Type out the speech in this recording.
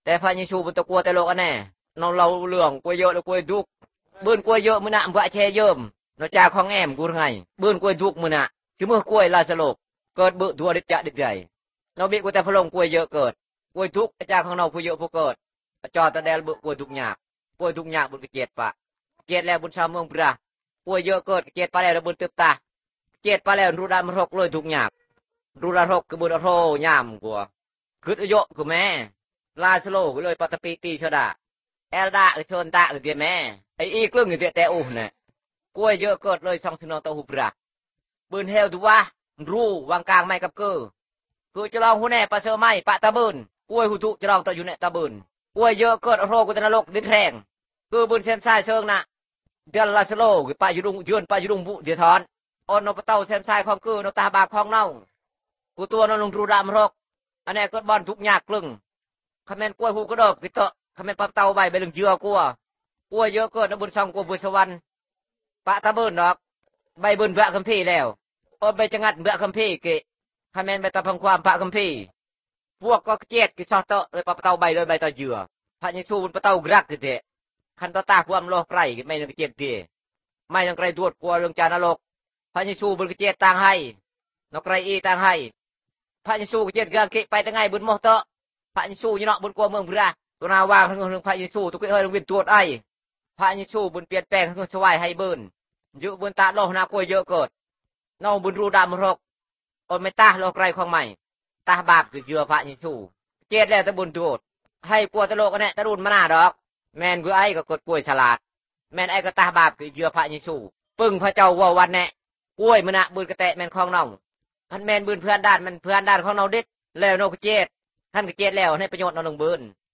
แต่พระเยซูบุตรกลัวแต่โลกอันแน่น้องเราเรื่องกลัวเยอะแล้วกลัวทุกบืนกลัวเยอะมื้อน่ะบ่แช่เยิ่มนอกจากของแอมกูไงบืนกลัวทุกมื้อน่ะสิมื้อกล้วยลาสโลกเกิดเบื่อทั่วดิจะดิใหญ่เราบิกูแต่พระลงกลัวเยอะเกิดกลัวทุกจากของเราผู้เยอะผู้เกิดจอตะแดลเบื่อกลัวทุกยากกลัวทุกยากบุญกเจ็ดปะเจ็ดแล้วบุญชาวเมืองปรากลัวเยอะเกิดเจ็ดปะแล้วบุญตึบตาเจ็ดปะแล้วรูดามรกเลยทุกยากรูดารกคือบุญโรยามกลัวคือเยอะคือแม่ลาสโลกเลยปัตตปีตีชดาเอลดาชนตาเดียแม่ไออีกเรื่องเดียแต่อูเนี่ยกล้วยเยอะเกิดเลยสองสนองตะหุบรักบืนเฮลดูว่ารู้วางกลางไม่กับเกอคือจะลองหูแน่ปะเสือไม่ปะตะบืนกล้วยหูตุจะลองตะอยู่แน่ตะบืนกล้วยเยอะเกิดโรกุตนรกดินแรงคือบืนเส้นสายเชิงน่ะเดือนลาสโลคือปะยุดุงยืนปะยุดุงบุเดียทอนออนนปเต้าเส้นสายของคือนตาบาของเน่ากูตัวนลงรูดามรกอันนี้ก็บอลทุกยากกลึงคำแมนกล้วยหูกระดบกิเตะคำแมนปะเต้าใบใบลึงเยือกลัวกล้วยเยอะเกิดนบุญซองกลัวบุญสวรรค์ปะตะบืนดอกใบบืนเบื่อคัมภีร์แล้วอดใบจังัดเบื่อคัมภีร์กิคำแมนใบตะพังความพระคัมภีร์พวกก็เจ็ดกิซอเตะเลยปะเต้าใบเลยใบตะเยือพระเยซูบุญปะเต้ากรักเตะคันตตาความโลกไกรไม่ต้องเจ็ดเตะไม่ต้องไกรตรวจกลัวเรื่องจานรกพระเยซูบุญเจ็ดต่างให้นกไกรอีต่างให้พระเยซูเจ็ดกางกิไปตั้งไงบุญโมเตะพระเยซูยี่เนาะบุญกลัวเมืองพระตัวนาวางทั้งเรื่องพระเยซูตุกเอ้ยวินตรวจไอพระเยซูบุญเปลี่ยนแปลงทั้งสวายให้เบิ้นเยอะบุญตาโลหนากลัวเยอะเกิดน้องบุญรูดามรกอดไม่ตาโลไกรของใหม่ตาบาปคือเยื่อพระเยซูเจ็ดแล้วตะบุญตรวจให้กลัวตะโลกกันแน่ตะรุนมาหน้าดอกแมนคือไอ้ก็กดกล้วยฉลาดแมนไอ้ก็ตาบาปคือเยื่อพระเยซูปึ้งพระเจ้าว่าวันแน่กล้วยมันนะบุญกระแตแมนของน้องท่านแมนบุญเพื่อนด้านมันเพื่อนด้านของน้องดิดแล้วนกเจ็ดท่านก็เจ็ดแล้วให้ประโยชน์น้องลงบุญ